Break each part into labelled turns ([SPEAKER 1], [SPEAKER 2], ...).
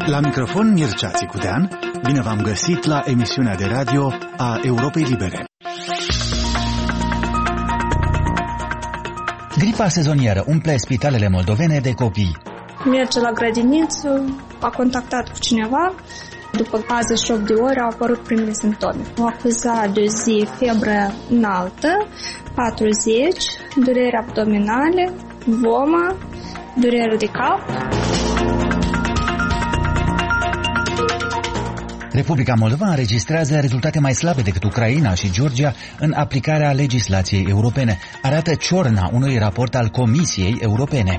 [SPEAKER 1] La microfon Mircea Țicudean, bine v-am găsit la emisiunea de radio a Europei Libere.
[SPEAKER 2] Gripa sezonieră umple spitalele moldovene de copii.
[SPEAKER 3] Merge la grădiniță, a contactat cu cineva, după 48 de ore au apărut primele simptome. O acuzat de zi febră înaltă, 40, dureri abdominale, vomă, durere de cap.
[SPEAKER 2] Republica Moldova înregistrează rezultate mai slabe decât Ucraina și Georgia în aplicarea legislației europene, arată ciorna unui raport al Comisiei Europene.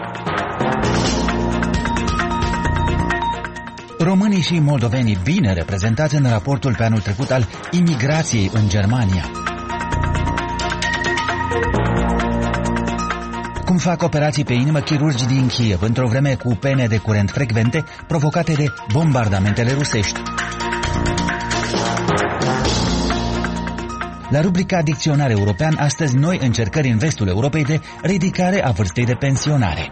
[SPEAKER 2] Românii și moldovenii bine reprezentați în raportul pe anul trecut al imigrației în Germania. Cum fac operații pe inimă chirurgii din Kiev într-o vreme cu pene de curent frecvente provocate de bombardamentele rusești. La rubrica Dicționar European, astăzi noi încercări în vestul Europei de ridicare a vârstei de pensionare.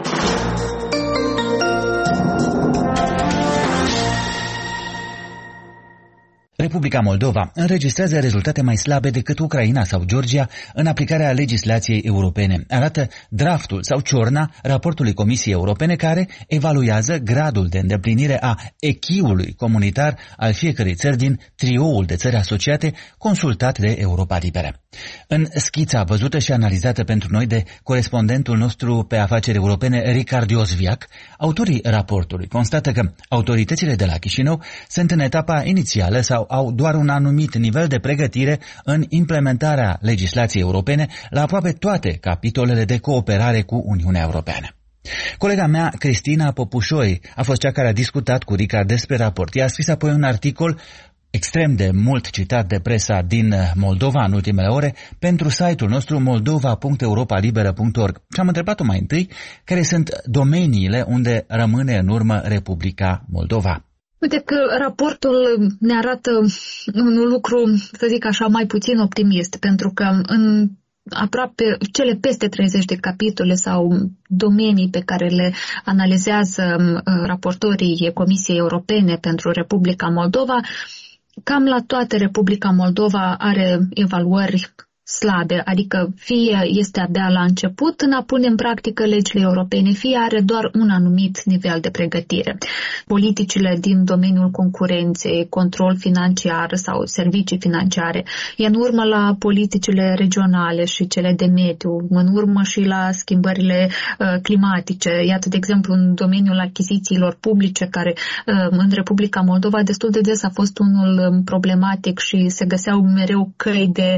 [SPEAKER 2] Republica Moldova înregistrează rezultate mai slabe decât Ucraina sau Georgia în aplicarea legislației europene. Arată draftul sau ciorna raportului Comisiei Europene care evaluează gradul de îndeplinire a acquis-ului comunitar al fiecărei țări din trioul de țări asociate consultat de Europa Liberă. În schița văzută și analizată pentru noi de corespondentul nostru pe afaceri europene, Ricard Iosviac, autorii raportului constată că autoritățile de la Chișinău sunt în etapa inițială sau au doar un anumit nivel de pregătire în implementarea legislației europene la aproape toate capitolele de cooperare cu Uniunea Europeană. Colega mea, Cristina Popușoi, a fost cea care a discutat cu Ricard despre raport. Ea a scris apoi un articol extrem de mult citat de presa din Moldova în ultimele ore pentru site-ul nostru moldova.europalibera.org. Și am întrebat-o mai întâi care sunt domeniile unde rămâne în urmă Republica Moldova.
[SPEAKER 4] Uite că raportul ne arată un lucru, să zic așa, mai puțin optimist, pentru că în aproape cele peste 30 de capitole sau domenii pe care le analizează raportorii Comisiei Europene pentru Republica Moldova, cam la toate Republica Moldova are evaluări slabe, adică fie este abia la început în a pune în practică legile europene, fie are doar un anumit nivel de pregătire. Politicile din domeniul concurenței, control financiar sau servicii financiare, e în urmă la politicile regionale și cele de mediu, în urmă și la schimbările climatice. Iată, de exemplu, în domeniul achizițiilor publice, care în Republica Moldova destul de des a fost unul problematic și se găseau mereu căi de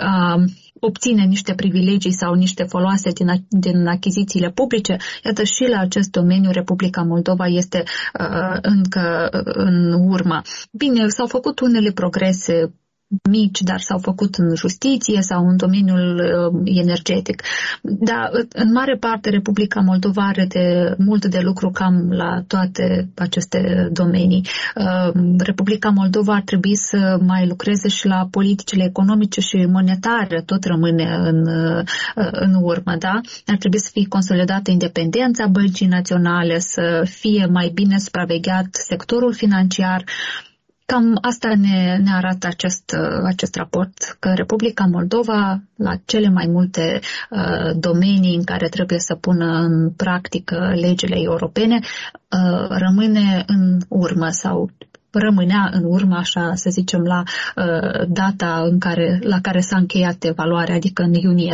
[SPEAKER 4] obține niște privilegii sau niște foloase din achizițiile publice. Iată, și la acest domeniu Republica Moldova este încă în urmă. Bine, s-au făcut unele progrese mici, dar s-au făcut în justiție sau în domeniul energetic. Dar, în mare parte, Republica Moldova are mult de lucru cam la toate aceste domenii. Republica Moldova ar trebui să mai lucreze și la politicile economice și monetare, tot rămâne în urmă, da? Ar trebui să fie consolidată independența băncii naționale, să fie mai bine supravegheat sectorul financiar. Cam asta ne arată acest raport, că Republica Moldova, la cele mai multe domenii în care trebuie să pună în practică legile europene, rămâne în urmă sau rămânea în urmă, așa să zicem, la data la care s-a încheiat evaluarea, adică în iunie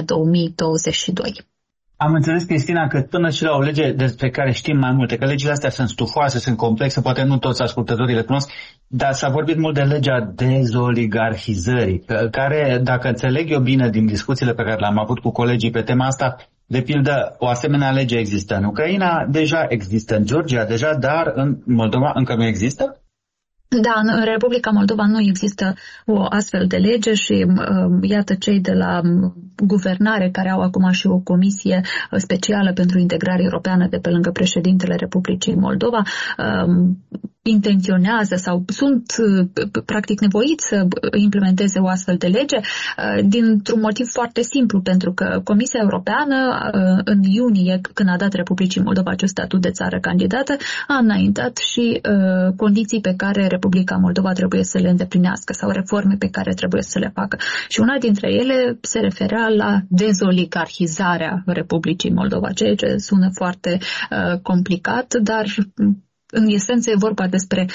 [SPEAKER 4] 2022.
[SPEAKER 5] Am înțeles, Cristina, că până și la o lege despre care știm mai multe, că legile astea sunt stufoase, sunt complexe, poate nu toți ascultătorii le cunosc, dar s-a vorbit mult de legea dezoligarhizării, care, dacă înțeleg eu bine din discuțiile pe care le-am avut cu colegii pe tema asta, de pildă, o asemenea lege există în Ucraina, deja există în Georgia, deja, dar în Moldova încă nu există?
[SPEAKER 4] Da, în Republica Moldova nu există o astfel de lege și iată cei de la guvernare care au acum și o comisie specială pentru integrare europeană de pe lângă președintele Republicii Moldova intenționează sau sunt practic nevoiți să implementeze o astfel de lege dintr-un motiv foarte simplu, pentru că Comisia Europeană în iunie, când a dat Republicii Moldova acest statut de țară candidată, a înaintat și condiții pe care Republica Moldova trebuie să le îndeplinească sau reforme pe care trebuie să le facă. Și una dintre ele se referea la dezoligarhizarea Republicii Moldova, ceea ce sună foarte complicat, dar în esență e vorba despre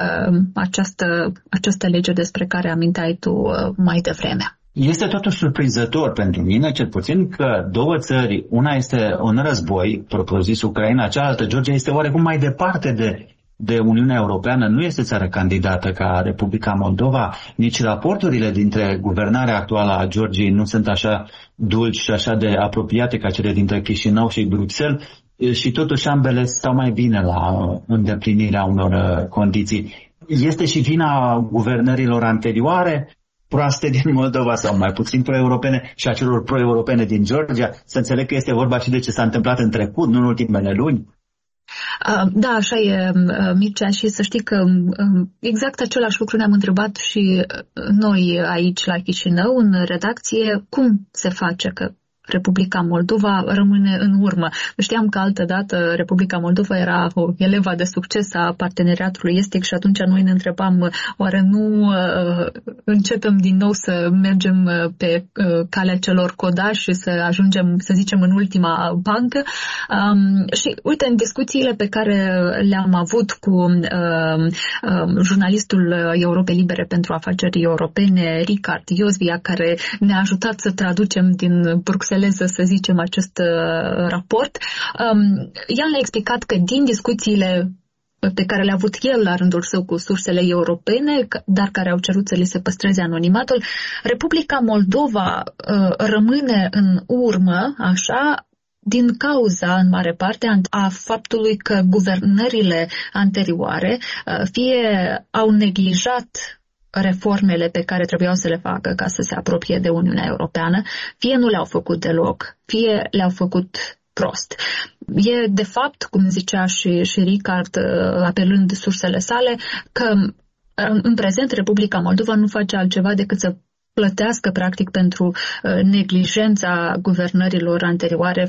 [SPEAKER 4] această lege despre care aminteai tu mai devreme.
[SPEAKER 5] Este totuși surprinzător pentru mine, cel puțin, că două țări, una este în război, propriu-zis Ucraina, cealaltă, Georgia, este oarecum mai departe de Uniunea Europeană, nu este țară candidată ca Republica Moldova, nici raporturile dintre guvernarea actuală a Georgiei nu sunt așa dulci și așa de apropiate ca cele dintre Chișinău și Bruxelles, și totuși ambele stau mai bine la îndeplinirea unor condiții. Este și vina guvernărilor anterioare proaste din Moldova sau mai puțin pro-europene și a celor pro-europene din Georgia? Să înțeleg că este vorba și de ce s-a întâmplat în trecut, nu în ultimele luni?
[SPEAKER 4] Da, așa e, Mircea, și să știi că exact același lucru ne-am întrebat și noi aici la Chișinău, în redacție, cum se face că Republica Moldova rămâne în urmă. Știam că altădată Republica Moldova era o eleva de succes a parteneriatului estic și atunci noi ne întrebam, oare nu începem din nou să mergem pe calea celor codași și să ajungem, să zicem, în ultima bancă. Și uite, în discuțiile pe care le-am avut cu jurnalistul Europei Libere pentru Afaceri Europene, Ricard Iosvia, care ne-a ajutat să traducem din Bruxelles, să zicem, acest raport. El ne-a explicat că din discuțiile pe care le-a avut el la rândul său cu sursele europene, dar care au cerut să li se păstreze anonimatul, Republica Moldova rămâne în urmă, așa, din cauza, în mare parte, a faptului că guvernările anterioare fie au neglijat reformele pe care trebuiau să le facă ca să se apropie de Uniunea Europeană, fie nu le-au făcut deloc, fie le-au făcut prost. E de fapt, cum zicea și Ricard, apelând sursele sale, că în prezent Republica Moldova nu face altceva decât să plătească practic pentru neglijența guvernărilor anterioare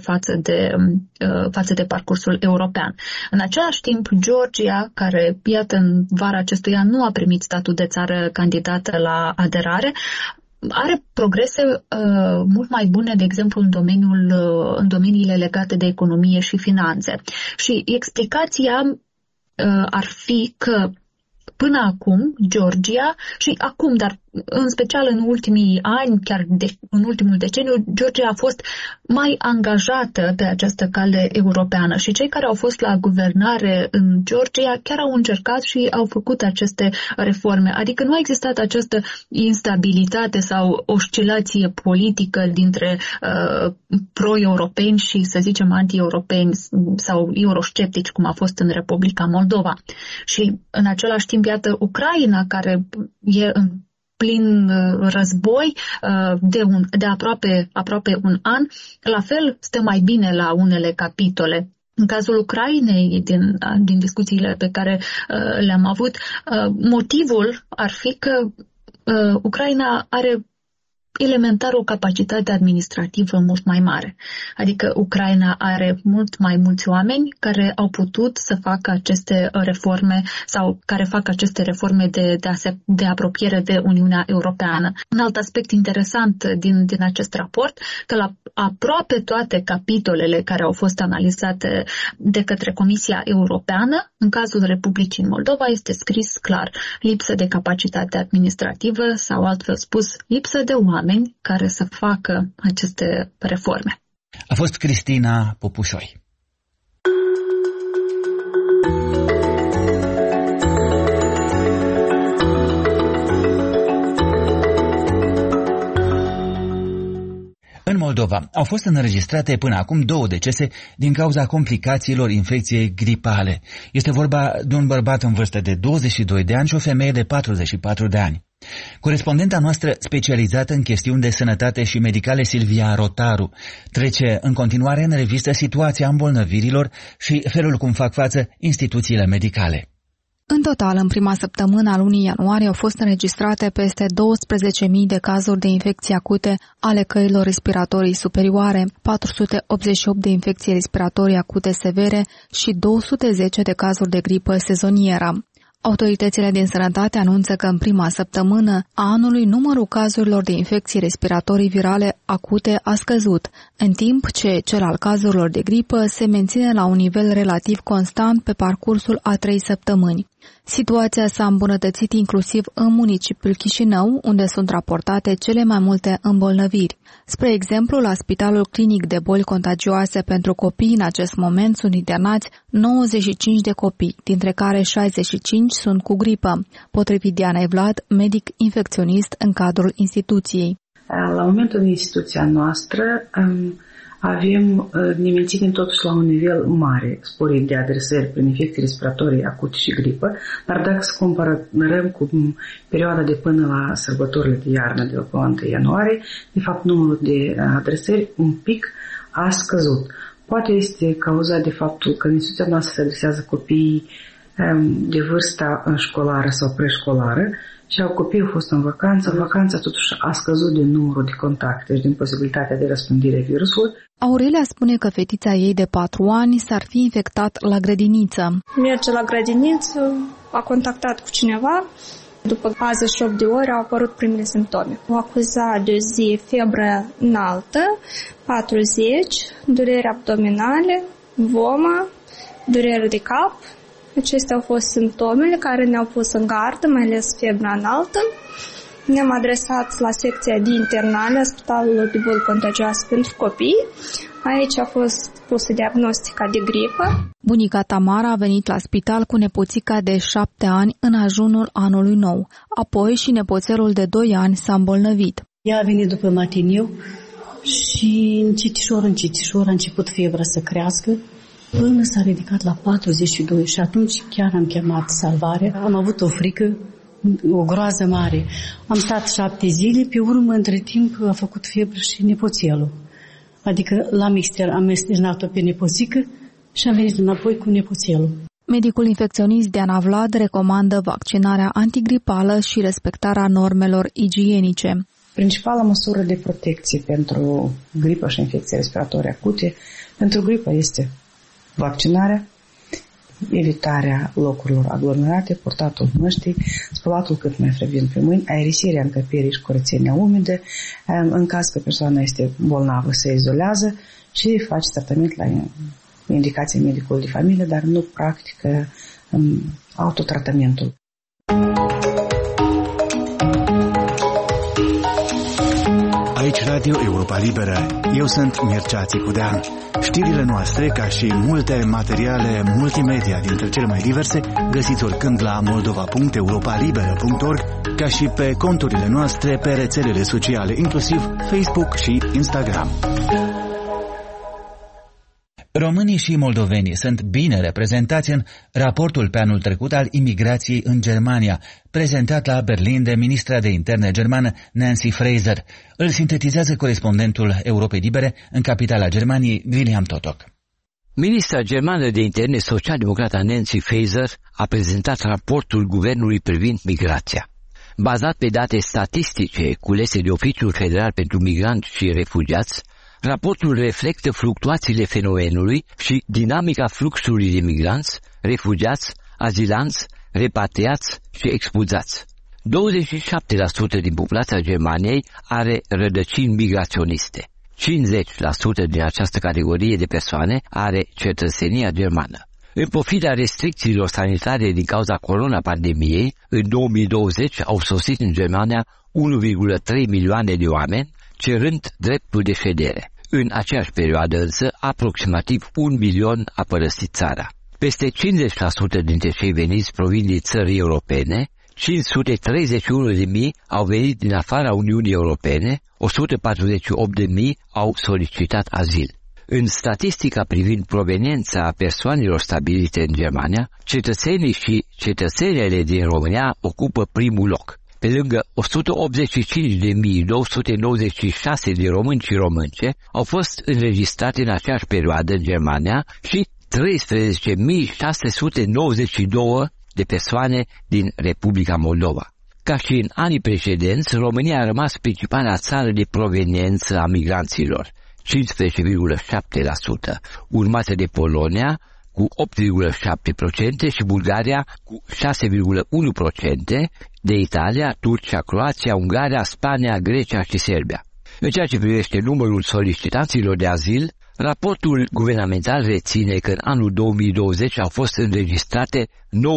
[SPEAKER 4] față de parcursul european. În același timp, Georgia, care, iată, în vara acestui an nu a primit statut de țară candidată la aderare, are progrese mult mai bune, de exemplu, în domeniile legate de economie și finanțe. Și explicația ar fi că până acum, Georgia, și acum, dar în special în ultimii ani, chiar în ultimul deceniu, Georgia a fost mai angajată pe această cale europeană și cei care au fost la guvernare în Georgia chiar au încercat și au făcut aceste reforme. Adică nu a existat această instabilitate sau oscilație politică dintre pro-europeni și, să zicem, anti-europeni sau eurosceptici, cum a fost în Republica Moldova. Și în același timp, iată, Ucraina, care e în plin război de aproape un an, la fel stă mai bine la unele capitole. În cazul Ucrainei, din discuțiile pe care le-am avut, motivul ar fi că Ucraina are elementar o capacitate administrativă mult mai mare. Adică Ucraina are mult mai mulți oameni care au putut să facă aceste reforme sau care fac aceste reforme de apropiere de Uniunea Europeană. Un alt aspect interesant din acest raport, că la aproape toate capitolele care au fost analizate de către Comisia Europeană, în cazul Republicii Moldova este scris clar: lipsă de capacitate administrativă sau, altfel spus, lipsă de oameni care să facă aceste reforme.
[SPEAKER 2] A fost Cristina Popușoi. În Moldova au fost înregistrate până acum 2 decese din cauza complicațiilor infecției gripale. Este vorba de un bărbat în vârstă de 22 de ani și o femeie de 44 de ani. Corespondenta noastră specializată în chestiuni de sănătate și medicale, Silvia Rotaru, trece în continuare în revistă situația îmbolnăvirilor și felul cum fac față instituțiile medicale.
[SPEAKER 6] În total, în prima săptămână a lunii ianuarie au fost înregistrate peste 12.000 de cazuri de infecții acute ale căilor respiratorii superioare, 488 de infecții respiratorii acute severe și 210 de cazuri de gripă sezonieră. Autoritățile din sănătate anunță că în prima săptămână a anului numărul cazurilor de infecții respiratorii virale acute a scăzut, în timp ce cel al cazurilor de gripă se menține la un nivel relativ constant pe parcursul a 3 săptămâni. Situația s-a îmbunătățit inclusiv în municipiul Chișinău, unde sunt raportate cele mai multe îmbolnăviri. Spre exemplu, la Spitalul Clinic de Boli Contagioase pentru Copii în acest moment sunt internați 95 de copii, dintre care 65 sunt cu gripă, potrivit Dianei Vlad, medic infecționist în cadrul instituției.
[SPEAKER 7] La momentul în instituția noastră ne menținem totuși la un nivel mare sporit de adresări prin infecții respiratorii acute și gripă, dar dacă să comparăm cu perioada de până la sărbătorile de iarnă de la 1 ianuarie, de fapt numărul de adresări un pic a scăzut. Poate este cauzat de faptul că în instituția noastră se adresează copiii de vârsta școlară sau preșcolară și copiii au fost în vacanță. Vacanța totuși a scăzut din numărul de contacte și din posibilitatea de răspândire a virusului.
[SPEAKER 6] Aurelia spune că fetița ei de 4 ani s-ar fi infectat la grădiniță.
[SPEAKER 3] Merge la grădiniță, a contactat cu cineva. După 48 de ore au apărut primele simptome. O acuza de o zi febră înaltă, 40, dureri abdominale, vomă, durere de cap. Acestea au fost simptomele care ne-au pus în gardă, mai ales febra înaltă. Ne-am adresat la secția de internare a Spitalului de Boli Contagioase pentru Copii. Aici a fost pusă diagnostica de gripă.
[SPEAKER 6] Bunica Tamara a venit la spital cu nepoțica de 7 ani în ajunul anului nou. Apoi și nepoțelul de 2 ani s-a îmbolnăvit.
[SPEAKER 8] Ea a venit după matiniu și încetișor a început febra să crească, până s-a ridicat la 42 și atunci chiar am chemat salvare. Am avut o frică, o groază mare. Am stat 7 zile, pe urmă, între timp, a făcut febră și nepoțelul. Adică am externat-o pe nepoțică și am venit înapoi cu nepoțelul.
[SPEAKER 6] Medicul infecționist Diana Vlad recomandă vaccinarea antigripală și respectarea normelor igienice.
[SPEAKER 7] Principala măsură de protecție pentru gripă și infecții respiratorii acute pentru gripă este vaccinarea, evitarea locurilor aglomerate, purtatul măștii, spălatul cât mai frecvent pe mâini, aerisirea încăperii și curățenia umede. În caz că persoana este bolnavă, se izolează și face tratament la indicație medicului de familie, dar nu practică autotratamentul.
[SPEAKER 1] Aici Radio Europa Liberă. Eu sunt Mircea Țicudean. Știrile noastre, ca și multe materiale multimedia dintre cele mai diverse, găsiți oricând la moldova.europalibera.org, ca și pe conturile noastre pe rețelele sociale, inclusiv Facebook și Instagram.
[SPEAKER 2] Românii și moldovenii sunt bine reprezentați în raportul pe anul trecut al imigrației în Germania, prezentat la Berlin de ministra de interne germană Nancy Faeser. Îl sintetizează corespondentul Europei Libere în capitala Germaniei, William Totok.
[SPEAKER 9] Ministra germană de interne social-democrata Nancy Faeser a prezentat raportul guvernului privind migrația. Bazat pe date statistice culese de Oficiul Federal pentru Migranți și Refugiați, raportul reflectă fluctuațiile fenomenului și dinamica fluxului de migranți, refugiați, azilanți, repatriați și expulzați. 27% din populația Germaniei are rădăcini migraționiste. 50% din această categorie de persoane are cetățenia germană. În pofida restricțiilor sanitare din cauza coronapandemiei, în 2020 au sosit în Germania 1,3 milioane de oameni, cerând dreptul de ședere. În aceeași perioadă însă, aproximativ 1 milion a părăsit țara. Peste 50% dintre cei veniți provin din țări europene, 531.000 au venit din afara Uniunii Europene, 148.000 au solicitat azil. În statistica privind proveniența persoanelor stabilite în Germania, cetățenii și cetățenele din România ocupă primul loc. Pe lângă 185.296 de români și românce au fost înregistrate în aceeași perioadă în Germania și 13.692 de persoane din Republica Moldova. Ca și în anii precedenți, România a rămas principala țară de proveniență a migranților, 15,7%, urmată de Polonia cu 8,7% și Bulgaria cu 6,1%, de Italia, Turcia, Croația, Ungaria, Spania, Grecia și Serbia. În ceea ce privește numărul solicitanților de azil, raportul guvernamental reține că în anul 2020 au fost înregistrate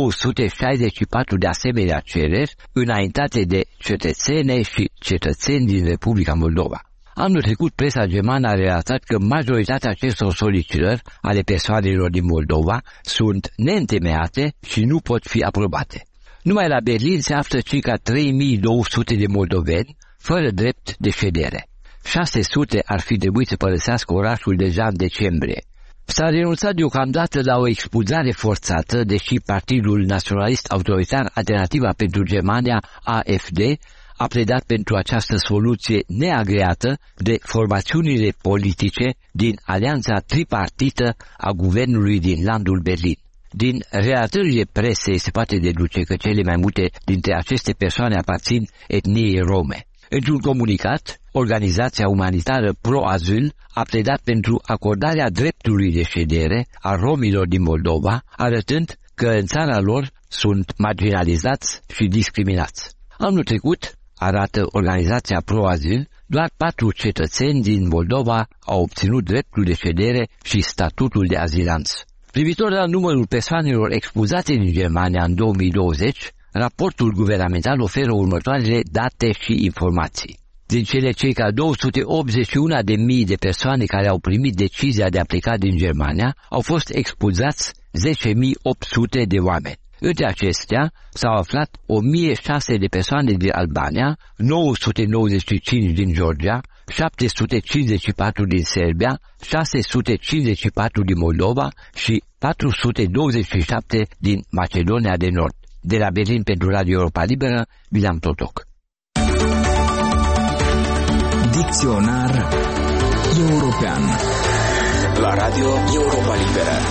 [SPEAKER 9] 964 de asemenea cereri înaintate de cetățene și cetățeni din Republica Moldova. Anul trecut, presa germană a relatat că majoritatea acestor solicitări ale persoanelor din Moldova sunt neîntemeiate și nu pot fi aprobate. Numai la Berlin se află circa 3200 de moldoveni fără drept de ședere. 600 ar fi trebuit să părăsească orașul deja în decembrie. S-a renunțat deocamdată la o expulzare forțată, deși Partidul Naționalist Autoritar Alternativa pentru Germania, AfD, a pledat pentru această soluție neagreată de formațiunile politice din alianța tripartită a guvernului din landul Berlin. Din relatările presei se poate deduce că cele mai multe dintre aceste persoane aparțin etniei rome. Într-un comunicat, organizația umanitară Pro-Azil a pledat pentru acordarea dreptului de ședere a romilor din Moldova, arătând că în țara lor sunt marginalizați și discriminați. Anul trecut, arată organizația Pro-Azil, doar 4 cetățeni din Moldova au obținut dreptul de ședere și statutul de azilanți. Privitor la numărul persoanelor expulzate din Germania în 2020, raportul guvernamental oferă următoarele date și informații. Din cele circa 281.000 de persoane care au primit decizia de a pleca din Germania, au fost expulzați 10.800 de oameni. Între acestea s-au aflat 1.006 de persoane din Albania, 995 din Georgia, 754 din Serbia, 654 din Moldova și 427 din Macedonia de Nord. De la Berlin pentru Radio Europa Liberă, Bilan Totoc.
[SPEAKER 10] Dicționar european la Radio Europa Liberă.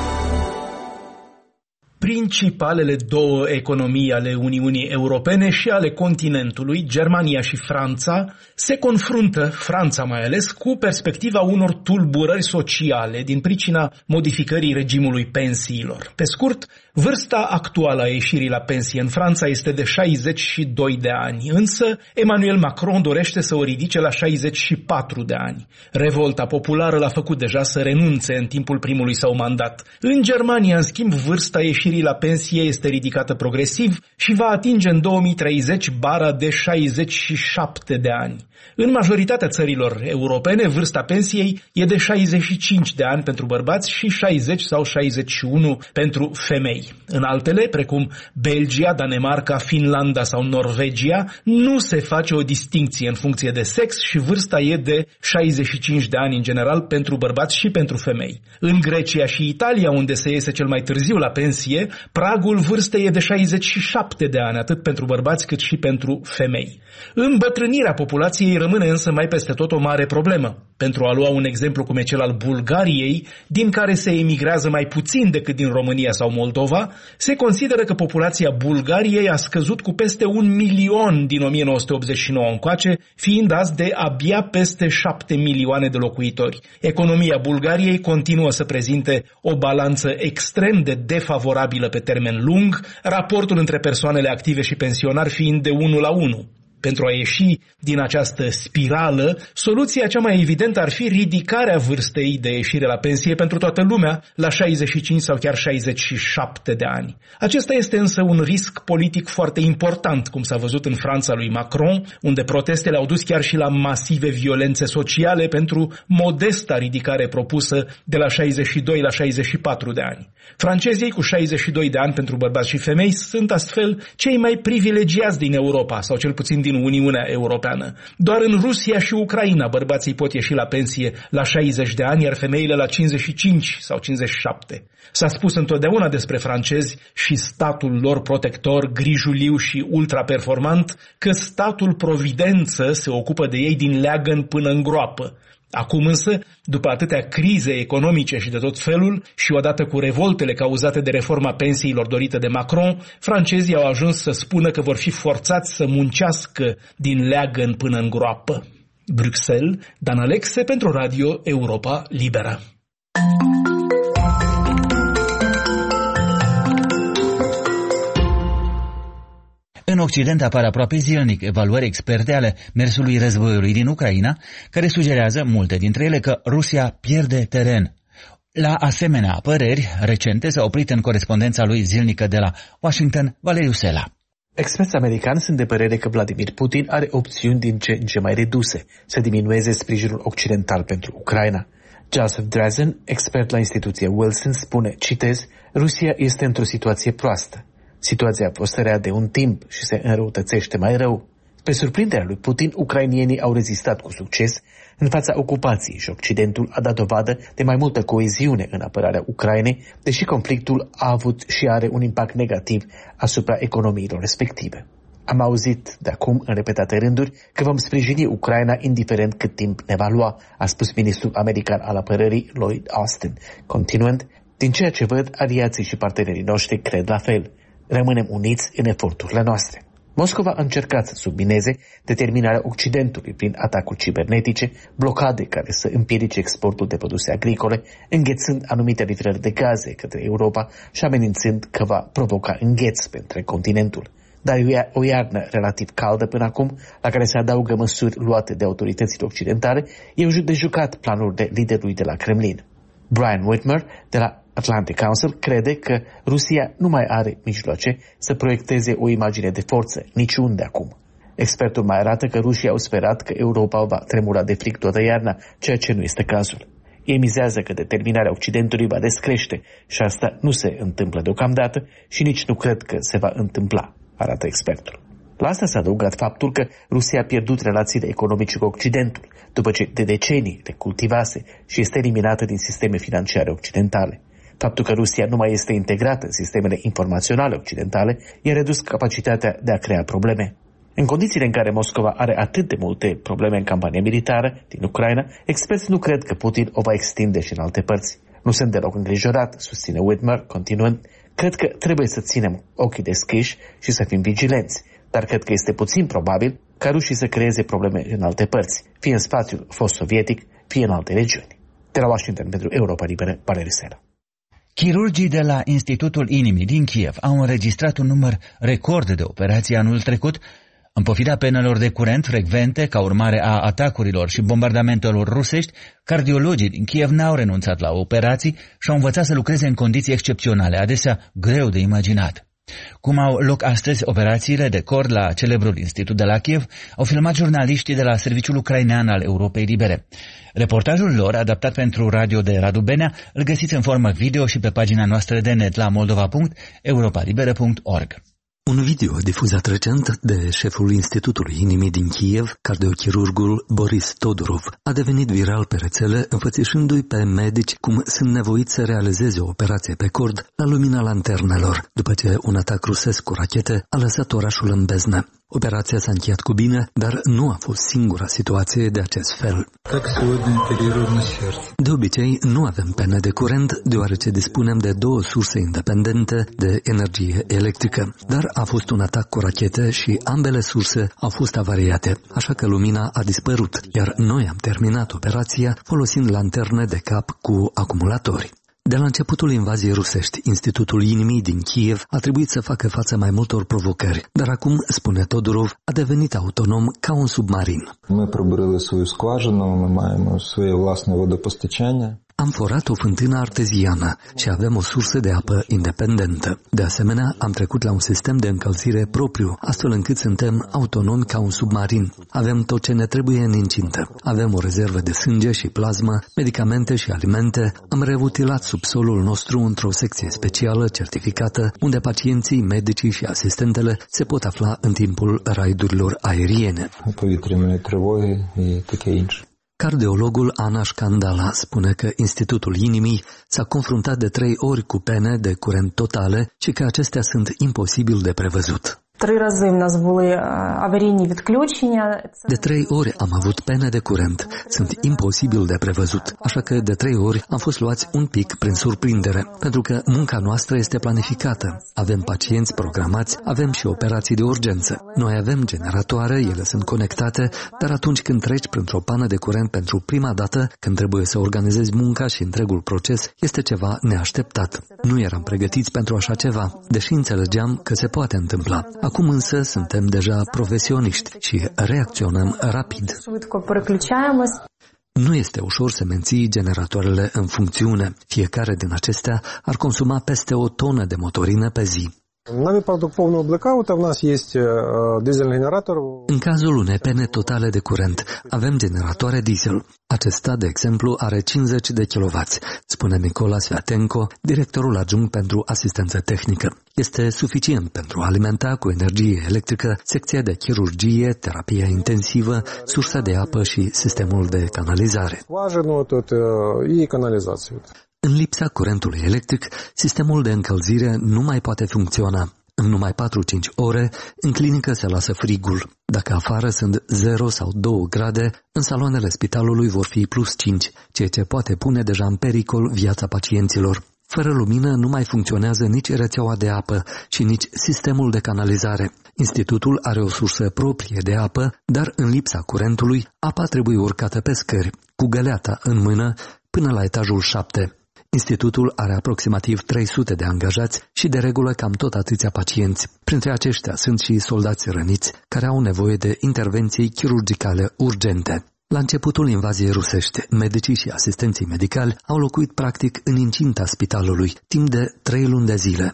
[SPEAKER 11] Principalele două economii ale Uniunii Europene și ale continentului, Germania și Franța, se confruntă, Franța mai ales, cu perspectiva unor tulburări sociale din pricina modificării regimului pensiilor. Pe scurt, vârsta actuală a ieșirii la pensie în Franța este de 62 de ani, însă Emmanuel Macron dorește să o ridice la 64 de ani. Revolta populară l-a făcut deja să renunțe în timpul primului său mandat. În Germania, în schimb, vârsta ieșirii la pensie este ridicată progresiv și va atinge în 2030 bara de 67 de ani. În majoritatea țărilor europene, vârsta pensiei e de 65 de ani pentru bărbați și 60 sau 61 pentru femei. În altele, precum Belgia, Danemarca, Finlanda sau Norvegia, nu se face o distincție în funcție de sex și vârsta e de 65 de ani în general pentru bărbați și pentru femei. În Grecia și Italia, unde se iese cel mai târziu la pensie, pragul vârstei e de 67 de ani, atât pentru bărbați cât și pentru femei. Îmbătrânirea populației rămâne însă mai peste tot o mare problemă. Pentru a lua un exemplu cum e cel al Bulgariei, din care se emigrează mai puțin decât din România sau Moldova, se consideră că populația Bulgariei a scăzut cu peste 1 milion din 1989 încoace, fiind azi de abia peste 7 milioane de locuitori. Economia Bulgariei continuă să prezinte o balanță extrem de defavorabilă pe termen lung, raportul între persoanele active și pensionari fiind de 1 la 1. Pentru a ieși din această spirală, soluția cea mai evidentă ar fi ridicarea vârstei de ieșire la pensie pentru toată lumea la 65 sau chiar 67 de ani. Acesta este însă un risc politic foarte important, cum s-a văzut în Franța lui Macron, unde protestele au dus chiar și la masive violențe sociale pentru modesta ridicare propusă de la 62 la 64 de ani. Francezii cu 62 de ani pentru bărbați și femei sunt astfel cei mai privilegiați din Europa, sau cel puțin din Uniunea Europeană. Doar în Rusia și Ucraina bărbații pot ieși la pensie la 60 de ani, iar femeile la 55 sau 57. S-a spus întotdeauna despre francezi și statul lor protector, grijuliu și ultraperformant, că statul providență se ocupă de ei din leagăn până în groapă. Acum însă, după atâtea crize economice și de tot felul și odată cu revoltele cauzate de reforma pensiilor dorită de Macron, francezii au ajuns să spună că vor fi forțați să muncească din leagăn până în groapă. Bruxelles, Dan Alexe pentru Radio Europa Liberă.
[SPEAKER 2] În Occident apar aproape zilnic evaluări experte ale mersului războiului din Ucraina, care sugerează, multe dintre ele, că Rusia pierde teren. La asemenea păreri recente s-a oprit în corespondența lui zilnică de la Washington, Valeriu Sela.
[SPEAKER 12] Experți americani sunt de părere că Vladimir Putin are opțiuni din ce în ce mai reduse să diminueze sprijinul occidental pentru Ucraina. Joseph Drazen, expert la instituția Wilson, spune, citez, Rusia este într-o situație proastă. Situația a fost rea de un timp și se înrăutățește mai rău. Spre surprinderea lui Putin, ucrainienii au rezistat cu succes în fața ocupației și Occidentul a dat dovadă de mai multă coeziune în apărarea Ucrainei, deși conflictul a avut și are un impact negativ asupra economiilor respective. Am auzit de acum, în repetate rânduri, că vom sprijini Ucraina indiferent cât timp ne va lua, a spus ministrul american al apărării Lloyd Austin. Continuând, din ceea ce văd, aliații și partenerii noștri cred la fel. Rămânem uniți în eforturile noastre. Moscova a încercat să submineze determinarea Occidentului prin atacuri cibernetice, blocade care să împiedice exportul de produse agricole, înghețând anumite livrări de gaze către Europa și amenințând că va provoca îngheț pentru continentul. Dar o iarnă relativ caldă până acum, la care se adaugă măsuri luate de autoritățile occidentale, e de jucat planurile liderului de la Kremlin. Brian Whitmer, de la Atlantic Council, crede că Rusia nu mai are mijloace să proiecteze o imagine de forță, niciunde acum. Expertul mai arată că rușii au sperat că Europa va tremura de fric toată iarna, ceea ce nu este cazul. Ei mizează că determinarea Occidentului va descrește și asta nu se întâmplă deocamdată și nici nu cred că se va întâmpla, arată expertul. La asta s-a adăugat faptul că Rusia a pierdut relațiile economice cu Occidentul, după ce de decenii le cultivase și este eliminată din sisteme financiare occidentale. Faptul că Rusia nu mai este integrată în sistemele informaționale occidentale i-a redus capacitatea de a crea probleme. În condițiile în care Moscova are atât de multe probleme în campania militară din Ucraina, experți nu cred că Putin o va extinde și în alte părți. Nu sunt deloc îngrijorat, susține Whitmer, continuând, cred că trebuie să ținem ochii deschiși și să fim vigilenți, dar cred că este puțin probabil ca rușii să creeze probleme în alte părți, fie în spațiul fost sovietic, fie în alte regiuni. De la Washington pentru Europa Liberă, Valeriu Sela.
[SPEAKER 2] Chirurgii de la Institutul Inimii din Kiev au înregistrat un număr record de operații anul trecut, în pofida penelor de curent frecvente ca urmare a atacurilor și bombardamentelor rusești. Cardiologii din Kiev n-au renunțat la operații și au învățat să lucreze în condiții excepționale, adesea greu de imaginat. Cum au loc astăzi operațiile de cord la celebrul institut de la Kiev, au filmat jurnaliștii de la Serviciul Ucrainean al Europei Libere. Reportajul lor, adaptat pentru radio de Radu Benea, îl găsiți în formă video și pe pagina noastră de net la moldova.europalibere.org.
[SPEAKER 13] Un video difuzat recent de șeful Institutului Inimii din Kiev, cardiochirurgul Boris Todorov, a devenit viral pe rețele, înfățișându-i pe medici cum sunt nevoiți să realizeze o operație pe cord la lumina lanternelor, după ce un atac rusesc cu rachete a lăsat orașul în beznă. Operația s-a încheiat cu bine, dar nu a fost singura situație de acest fel. De obicei, nu avem pene de curent, deoarece dispunem de două surse independente de energie electrică, dar a fost un atac cu rachete și ambele surse au fost avariate, așa că lumina a dispărut, iar noi am terminat operația folosind lanterne de cap cu acumulatori. De la începutul invaziei rusești, Institutul Inimii din Kiev a trebuit să facă față mai multor provocări, dar acum, spune Todorov, a devenit autonom ca un submarin. Am forat o fântână arteziană și avem o sursă de apă independentă. De asemenea, am trecut la un sistem de încălzire propriu, astfel încât suntem autonomi ca un submarin. Avem tot ce ne trebuie în incintă. Avem o rezervă de sânge și plasmă, medicamente și alimente. Am reutilat subsolul nostru într-o secție specială certificată, unde pacienții, medicii și asistentele se pot afla în timpul raidurilor aeriene. Cardiologul Ana Scandala spune că Institutul Inimii s-a confruntat de 3 ori cu pene de curent totale și că acestea sunt imposibil de prevăzut. De 3 ori am avut pene de curent. Sunt imposibil de prevăzut, așa că de 3 ori am fost luați un pic prin surprindere, pentru că munca noastră este planificată. Avem pacienți programați, avem și operații de urgență. Noi avem generatoare, ele sunt conectate, dar atunci când treci printr-o pană de curent pentru prima dată, când trebuie să organizezi munca și întregul proces, este ceva neașteptat. Nu eram pregătiți pentru așa ceva, deși înțelegeam că se poate întâmpla. Acum însă suntem deja profesioniști și reacționăm rapid. Nu este ușor să menții generatoarele în funcțiune. Fiecare din acestea ar consuma peste 1 tonă de motorină pe zi. În cazul unei pene totale de curent, avem generatoare diesel. Acesta, de exemplu, are 50 de kW, spune Nicola Sviatenko, directorul adjunct pentru asistență tehnică. Este suficient pentru a alimenta cu energie electrică secția de chirurgie, terapia intensivă, sursa de apă și sistemul de canalizare. În lipsa curentului electric, sistemul de încălzire nu mai poate funcționa. În numai 4-5 ore, în clinică se lasă frigul. Dacă afară sunt 0 sau 2 grade, în saloanele spitalului vor fi +5, ceea ce poate pune deja în pericol viața pacienților. Fără lumină nu mai funcționează nici rețeaua de apă și nici sistemul de canalizare. Institutul are o sursă proprie de apă, dar în lipsa curentului, apa trebuie urcată pe scări, cu găleata în mână, până la etajul 7. Institutul are aproximativ 300 de angajați și de regulă cam tot atâția pacienți. Printre aceștia sunt și soldați răniți care au nevoie de intervenții chirurgicale urgente. La începutul invaziei rusești, medicii și asistenții medicali au locuit practic în incinta spitalului, timp de 3 luni de zile.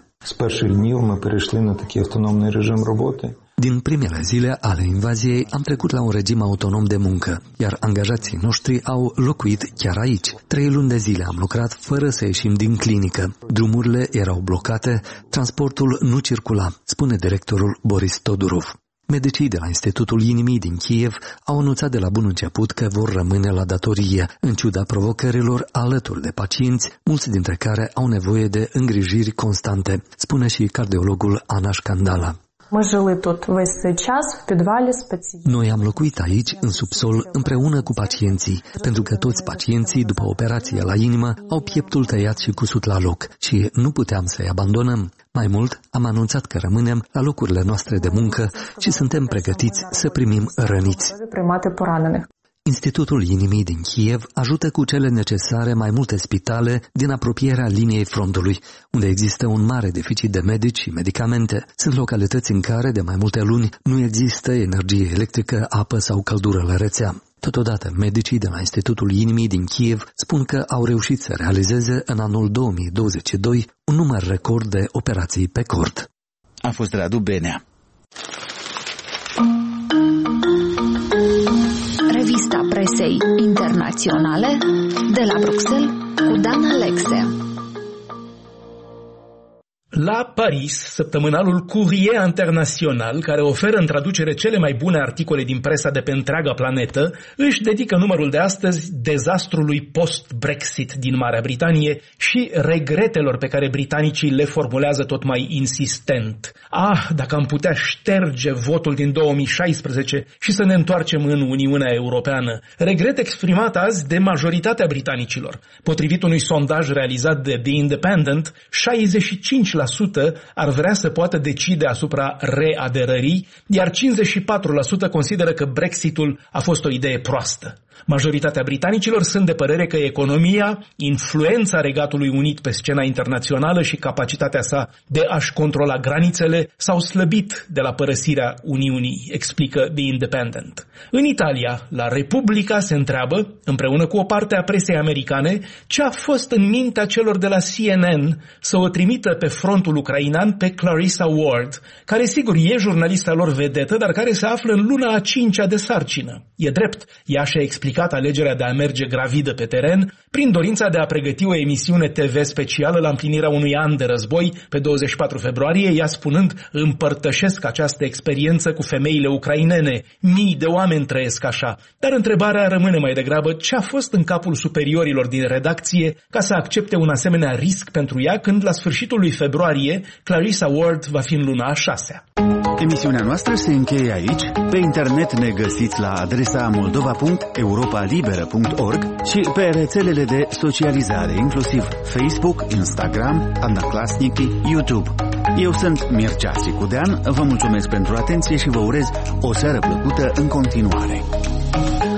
[SPEAKER 13] Din primele zile ale invaziei am trecut la un regim autonom de muncă, iar angajații noștri au locuit chiar aici. 3 luni de zile am lucrat fără să ieșim din clinică. Drumurile erau blocate, transportul nu circula, spune directorul Boris Todurov. Medicii de la Institutul Inimii din Kiev au anunțat de la bun început că vor rămâne la datorie, în ciuda provocărilor alături de pacienți, mulți dintre care au nevoie de îngrijiri constante, spune și cardiologul Ana Scandala. Noi am locuit aici, în subsol, împreună cu pacienții, pentru că toți pacienții, după operație la inimă, au pieptul tăiat și cusut la loc și nu puteam să-i abandonăm. Mai mult, am anunțat că rămânem la locurile noastre de muncă și suntem pregătiți să primim răniți. Institutul Inimii din Kiev ajută cu cele necesare mai multe spitale din apropierea liniei frontului, unde există un mare deficit de medici și medicamente. Sunt localități în care de mai multe luni nu există energie electrică, apă sau căldură la rețea. Totodată, medicii de la Institutul Inimii din Kiev spun că au reușit să realizeze în anul 2022 un număr record de operații pe cord.
[SPEAKER 2] A fost Radu Benea.
[SPEAKER 6] Revista presei internaționale de la Bruxelles cu Dan Alexe.
[SPEAKER 11] La Paris, săptămânalul Courrier International, care oferă în traducere cele mai bune articole din presa de pe întreaga planetă, își dedică numărul de astăzi dezastrului post-Brexit din Marea Britanie și regretelor pe care britanicii le formulează tot mai insistent. Dacă am putea șterge votul din 2016 și să ne întoarcem în Uniunea Europeană. Regret exprimat azi de majoritatea britanicilor. Potrivit unui sondaj realizat de The Independent, 65% ar vrea să poată decide asupra readerării, iar 54% consideră că Brexitul a fost o idee proastă. Majoritatea britanicilor sunt de părere că economia, influența Regatului Unit pe scena internațională și capacitatea sa de a-și controla granițele s-au slăbit de la părăsirea Uniunii, explică The Independent. În Italia, la Republica se întreabă, împreună cu o parte a presei americane, ce a fost în mintea celor de la CNN să o trimită pe frontul ucrainean pe Clarissa Ward, care sigur e jurnalista lor vedetă, dar care se află în luna a 5-a de sarcină. E drept, ea și-a explicat alegerea de a merge gravidă pe teren prin dorința de a pregăti o emisiune TV specială la împlinirea unui an de război pe 24 februarie, ea spunând: împărtășesc această experiență cu femeile ucrainene, mii de oameni trăiesc așa. Dar întrebarea rămâne mai degrabă ce a fost în capul superiorilor din redacție ca să accepte un asemenea risc pentru ea când la sfârșitul lui februarie Clarissa Ward va fi în luna a 6-a.
[SPEAKER 1] Emisiunea noastră se încheie aici. Pe internet ne găsiți la adresa moldova.europalibera.org și pe rețelele de socializare, inclusiv Facebook, Instagram, Odnoklassniki, YouTube. Eu sunt Mircea Sicudean, vă mulțumesc pentru atenție și vă urez o seară plăcută în continuare.